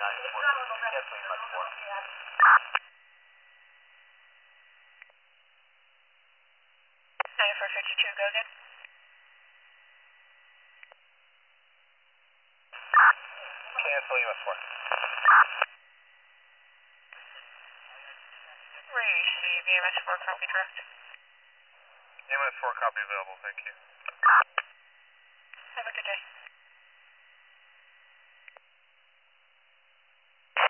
Cancel EMS 4. Go again. Cancel EMS 4. Receive EMS 4, copy direct. EMS 4 copy available, thank you. Have a good day.